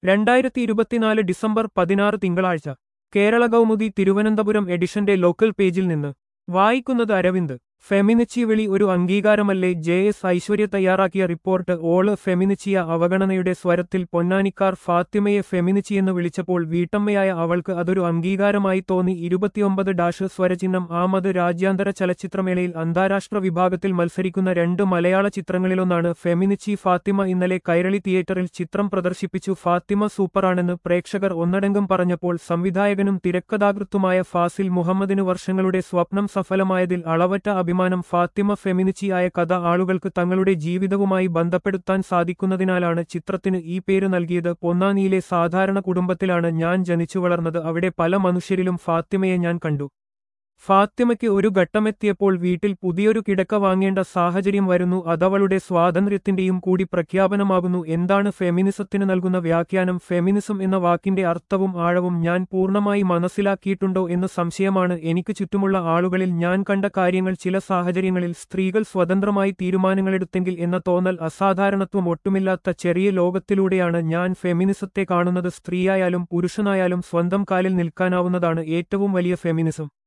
2024 December 16 തിങ്കളാഴ്ച കേരള കൗമുദി തിരുവനന്തപുരം എഡിഷന്റെ local പേജിൽ നിന്ന് വായിക്കുന്നത് അരവിന്ദ്. ഫെമിനിച്ചി വിളി ഒരു അംഗീകാരമല്ലേ? JS ഐശ്വര്യ തയ്യാറാക്കിയ റിപ്പോർട്ട്. ഓള് ഫെമിനിച്ചിയ അവഗണനയുടെ സ്വരത്തിൽ പൊന്നാനിക്കാർ ഫാത്തിമയെ ഫെമിനിച്ചിയെന്ന് വിളിച്ചപ്പോൾ വീട്ടമ്മയായ അവൾക്ക് അതൊരു അംഗീകാരമായി തോന്നി. 29 സ്വരചിഹ്നം. ആമത് രാജ്യാന്തര ചലച്ചിത്രമേളയിൽ അന്താരാഷ്ട്ര വിഭാഗത്തിൽ മത്സരിക്കുന്ന 2 മലയാള ചിത്രങ്ങളിലൊന്നാണ് ഫെമിനിച്ചി. ഫാത്തിമ ഇന്നലെ കൈരളി തിയേറ്ററിൽ ചിത്രം പ്രദർശിപ്പിച്ചു. ഫാത്തിമ സൂപ്പറാണെന്ന് പ്രേക്ഷകർ ഒന്നടങ്കം പറഞ്ഞപ്പോൾ സംവിധായകനും തിരക്കഥാകൃത്തുമായ ഫാസിൽ മുഹമ്മദിന് വർഷങ്ങളുടെ സ്വപ്നം സഫലമായതിൽ അളവറ്റ അഭിമാനം. ഫാത്തിമ ഫെമിനിച്ചി ആയ കഥ ആളുകൾക്ക് തങ്ങളുടെ ജീവിതവുമായി ബന്ധപ്പെടുത്താൻ സാധിക്കുന്നതിനാലാണ് ചിത്രത്തിന് ഈ പേര് നൽകിയത്. പൊന്നാനിയിലെ സാധാരണ കുടുംബത്തിലാണ് ഞാൻ ജനിച്ചു വളർന്നത്. അവിടെ പല മനുഷ്യരിലും ഫാത്തിമയെ ഞാൻ കണ്ടു. ഫാത്തിമയ്ക്ക് ഒരു ഘട്ടമെത്തിയപ്പോൾ വീട്ടിൽ പുതിയൊരു കിടക്ക വാങ്ങേണ്ട സാഹചര്യം വരുന്നു. അതവളുടെ സ്വാതന്ത്ര്യത്തിന്റെയും കൂടി പ്രഖ്യാപനമാകുന്നു. എന്താണ് ഫെമിനിസത്തിന് നൽകുന്ന വ്യാഖ്യാനം? ഫെമിനിസം എന്ന വാക്കിന്റെ അർത്ഥവും ആഴവും ഞാൻ പൂർണ്ണമായി മനസ്സിലാക്കിയിട്ടുണ്ടോ എന്ന് സംശയമാണ്. എനിക്ക് ചുറ്റുമുള്ള ആളുകളിൽ ഞാൻ കണ്ട കാര്യങ്ങൾ, ചില സാഹചര്യങ്ങളിൽ സ്ത്രീകൾ സ്വതന്ത്രമായി തീരുമാനങ്ങളെടുത്തെങ്കിൽ എന്ന തോന്നൽ, അസാധാരണത്വം ഒട്ടുമില്ലാത്ത ചെറിയ ലോകത്തിലൂടെയാണ് ഞാൻ ഫെമിനിസത്തെ കാണുന്നത്. സ്ത്രീയായാലും പുരുഷനായാലും സ്വന്തം കാലിൽ നിൽക്കാനാവുന്നതാണ് ഏറ്റവും വലിയ ഫെമിനിസം.